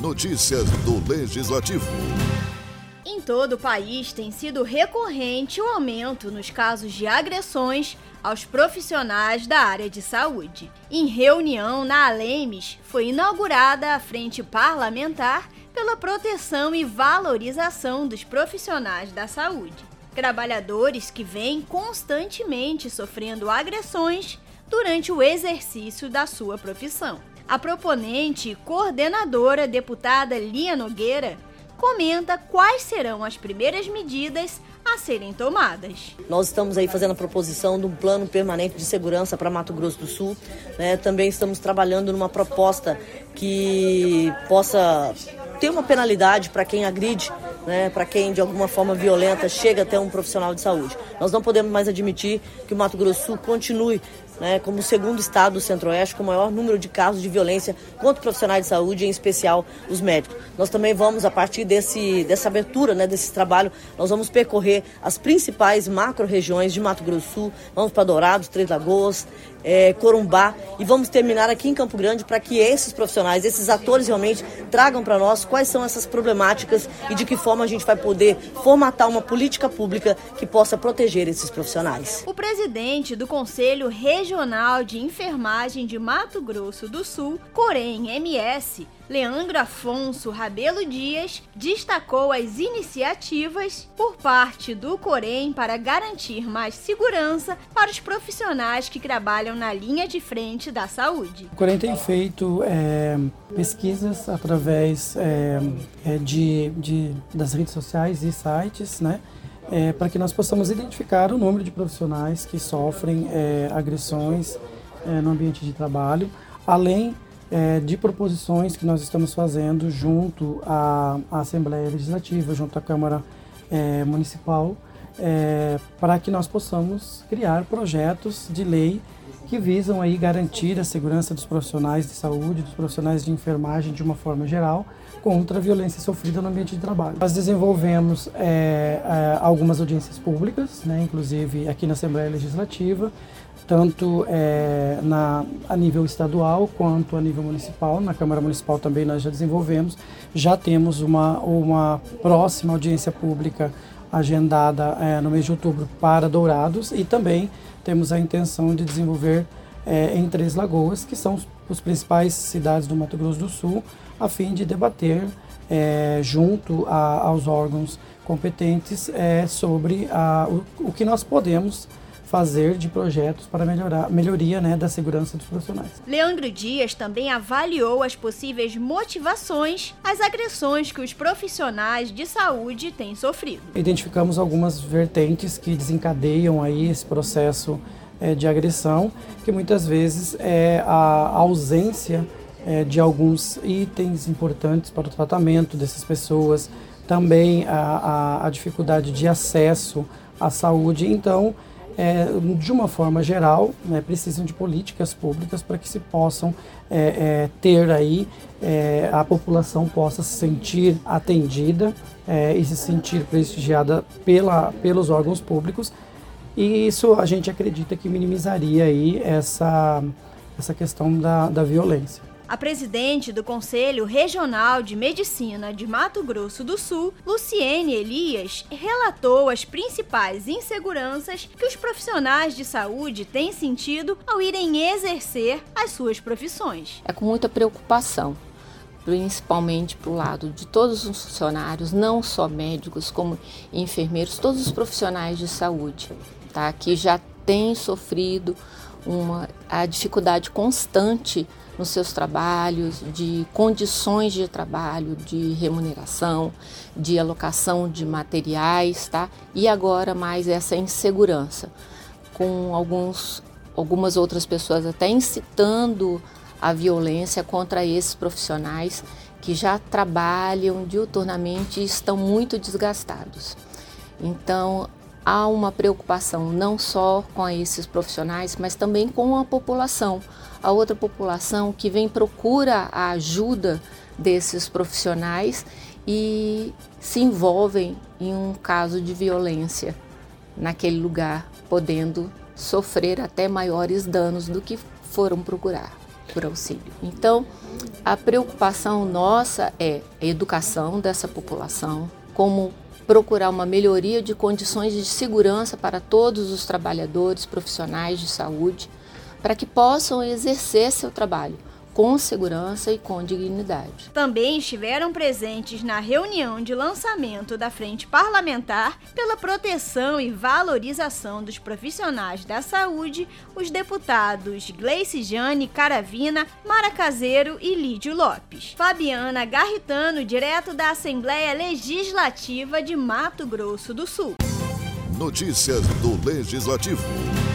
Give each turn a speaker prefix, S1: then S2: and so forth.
S1: Notícias do Legislativo.
S2: Em todo o país tem sido recorrente o aumento nos casos de agressões aos profissionais da área de saúde. Em reunião na Alemes, foi inaugurada a Frente Parlamentar pela proteção e valorização dos profissionais da saúde. Trabalhadores que vêm constantemente sofrendo agressões durante o exercício da sua profissão. A proponente e coordenadora deputada Lia Nogueira comenta quais serão as primeiras medidas a serem tomadas.
S3: Nós estamos aí fazendo a proposição de um plano permanente de segurança para Mato Grosso do Sul, né? Também estamos trabalhando numa proposta que possa ter uma penalidade para quem agride, né? Para quem de alguma forma violenta chega até um profissional de saúde. Nós não podemos mais admitir que o Mato Grosso do Sul continue, né, como o segundo estado do Centro-Oeste com o maior número de casos de violência contra profissionais de saúde, em especial os médicos. Nós também vamos, a partir dessa abertura, né, desse trabalho, nós vamos percorrer as principais macro-regiões de Mato Grosso do Sul, vamos para Dourados, Três Lagoas, Corumbá, e vamos terminar aqui em Campo Grande para que esses profissionais, esses atores realmente tragam para nós quais são essas problemáticas e de que forma a gente vai poder formatar uma política pública que possa proteger esses profissionais.
S2: O presidente do Conselho Regional de Enfermagem de Mato Grosso do Sul, COREM-MS, Leandro Afonso Rabelo Dias, destacou as iniciativas por parte do COREM para garantir mais segurança para os profissionais que trabalham na linha de frente da saúde.
S4: O COREM tem feito pesquisas através das redes sociais e sites, né? Para que nós possamos identificar o número de profissionais que sofrem agressões no ambiente de trabalho, além de proposições que nós estamos fazendo junto à Assembleia Legislativa, junto à Câmara Municipal, para que nós possamos criar projetos de lei que visam aí garantir a segurança dos profissionais de saúde, dos profissionais de enfermagem de uma forma geral, contra a violência sofrida no ambiente de trabalho. Nós desenvolvemos algumas audiências públicas, né, inclusive aqui na Assembleia Legislativa, tanto a nível estadual quanto a nível municipal. Na Câmara Municipal também nós já desenvolvemos, já temos uma próxima audiência pública agendada no mês de outubro para Dourados, e também temos a intenção de desenvolver em Três Lagoas, que são as principais cidades do Mato Grosso do Sul, a fim de debater junto aos órgãos competentes sobre o que nós podemos fazer de projetos para melhoria, né, da segurança dos profissionais.
S2: Leandro Dias também avaliou as possíveis motivações às agressões que os profissionais de saúde têm sofrido.
S4: Identificamos algumas vertentes que desencadeiam aí esse processo de agressão, que muitas vezes é a ausência de alguns itens importantes para o tratamento dessas pessoas, também a dificuldade de acesso à saúde. Então, de uma forma geral, né, precisam de políticas públicas para que se possam ter aí, a população possa se sentir atendida e se sentir prestigiada pelos órgãos públicos, e isso a gente acredita que minimizaria aí essa questão da violência.
S2: A presidente do Conselho Regional de Medicina de Mato Grosso do Sul, Luciene Elias, relatou as principais inseguranças que os profissionais de saúde têm sentido ao irem exercer as suas profissões.
S5: É com muita preocupação, principalmente para o lado de todos os funcionários, não só médicos como enfermeiros, todos os profissionais de saúde, tá? Que já têm sofrido a dificuldade constante nos seus trabalhos, de condições de trabalho, de remuneração, de alocação de materiais, tá? E agora mais essa insegurança, com algumas outras pessoas até incitando a violência contra esses profissionais que já trabalham diuturnamente e estão muito desgastados. Então, há uma preocupação não só com esses profissionais, mas também com a população. A outra população que procura a ajuda desses profissionais e se envolvem em um caso de violência naquele lugar, podendo sofrer até maiores danos do que foram procurar. por auxílio. Então, a preocupação nossa é a educação dessa população, como procurar uma melhoria de condições de segurança para todos os trabalhadores profissionais de saúde, para que possam exercer seu trabalho com segurança e com dignidade.
S2: Também estiveram presentes na reunião de lançamento da Frente Parlamentar pela Proteção e Valorização dos Profissionais da Saúde os deputados Gleicejane Caravina, Mara Caseiro e Lídio Lopes. Fabiana Garritano, direto da Assembleia Legislativa de Mato Grosso do Sul.
S1: Notícias do Legislativo.